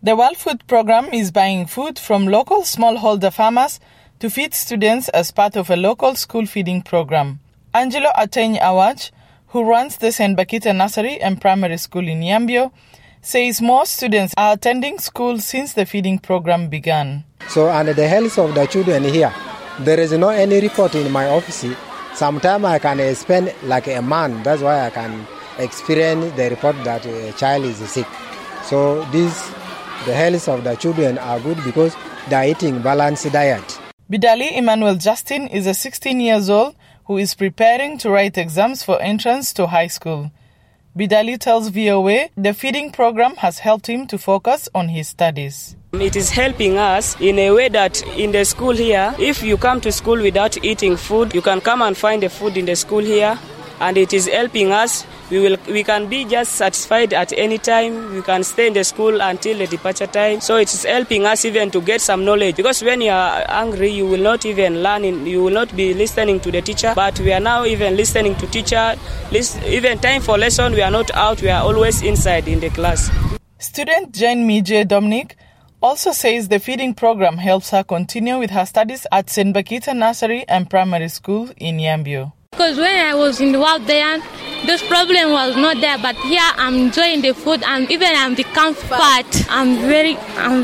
The World Food Program is buying food from local smallholder farmers to feed students as part of a local school feeding program. Angelo Ateny Awach, who runs the St. Bakita Nursery and Primary School in Yambio, says more students are attending school since the feeding program began. So, and the health of the children here, there is no any report in my office. Sometimes I can spend like a month. That's why I can experience the report that a child is sick. So the health of the children are good because they are eating balanced diet. Bidali Emmanuel Justin is a 16 years old who is preparing to write exams for entrance to high school. Bidali tells VOA the feeding program has helped him to focus on his studies. It is helping us in a way that in the school here, if you come to school without eating food, you can come and find the food in the school here, and it is helping us. We can be just satisfied at any time. We can stay in the school until the departure time. So it is helping us even to get some knowledge. Because when you are hungry, you will not even learn. You will not be listening to the teacher. But we are now even listening to teacher. Even time for lesson, we are not out. We are always inside in the class. Student Jane Mije Dominic also says the feeding program helps her continue with her studies at St. Bakita Nursery and Primary School in Yambio. Because when I was in the world there, this problem was not there, but here I'm enjoying the food and even I'm become fat. I'm very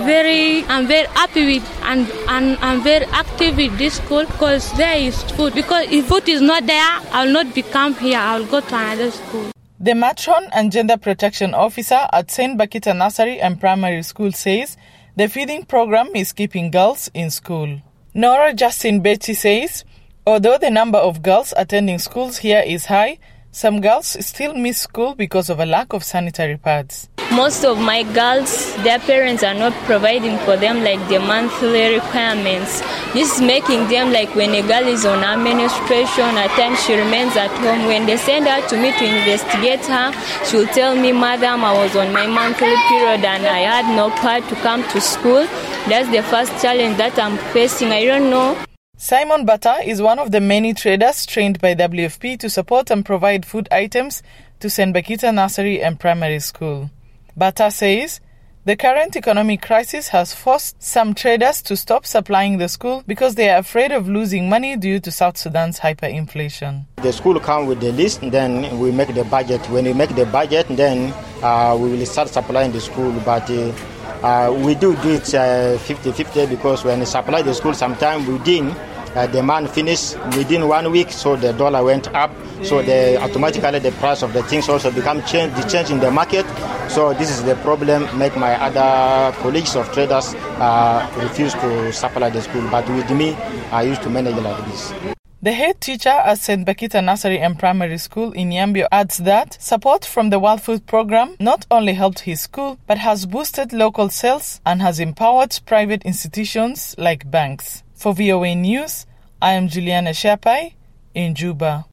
happy with and I'm very active with this school because there is food. Because if food is not there, I'll not become here. I'll go to another school. The Matron and Gender Protection Officer at St. Bakita Nursery and Primary School says the feeding program is keeping girls in school. Nora Justin Betty says, although the number of girls attending schools here is high, some girls still miss school because of a lack of sanitary pads. Most of my girls, their parents are not providing for them like the monthly requirements. This is making them like when a girl is on administration, at times she remains at home. When they send her to me to investigate her, she'll tell me, Madam, I was on my monthly period and I had no pad to come to school. That's the first challenge that I'm facing. I don't know. Simon Bata is one of the many traders trained by WFP to support and provide food items to St. Bakita Nursery and Primary School. Bata says the current economic crisis has forced some traders to stop supplying the school because they are afraid of losing money due to South Sudan's hyperinflation. The school comes with the list, then we make the budget. When we make the budget, then we will start supplying the school. But we do it 50-50 because when we supply the school, sometimes within demand finished within 1 week, so the dollar went up. So automatically the price of the things also become change in the market. So this is the problem. Make my other colleagues of traders refuse to supply the school. But with me, I used to manage like this. The head teacher at St. Bakita Nursery and Primary School in Yambio adds that support from the World Food Program not only helped his school, but has boosted local sales and has empowered private institutions like banks. For VOA News, I am Juliana Shapai in Juba.